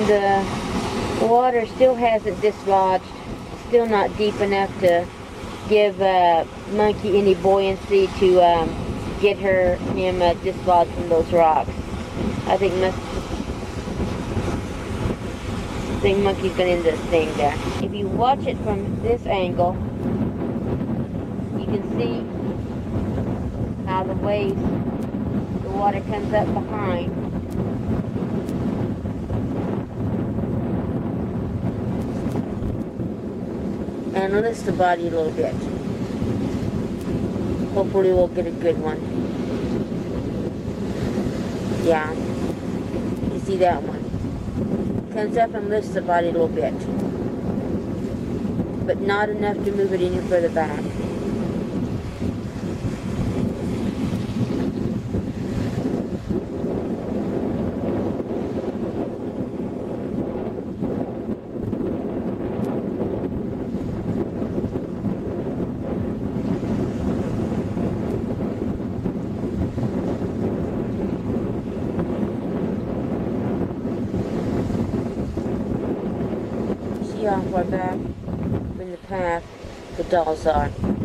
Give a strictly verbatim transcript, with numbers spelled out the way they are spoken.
the water still hasn't dislodged, still not deep enough to give uh, Monkey any buoyancy to um, get her him uh, dislodged from those rocks. I think must, I think Monkey's gonna end up staying there. If you watch it from this angle, you can see how the waves, the water comes up behind. And lifts the body a little bit. Hopefully we'll get a good one. Yeah. You see that one. Comes up and lifts the body a little bit. But not enough to move it any further back. See how far back from the path the dolls are.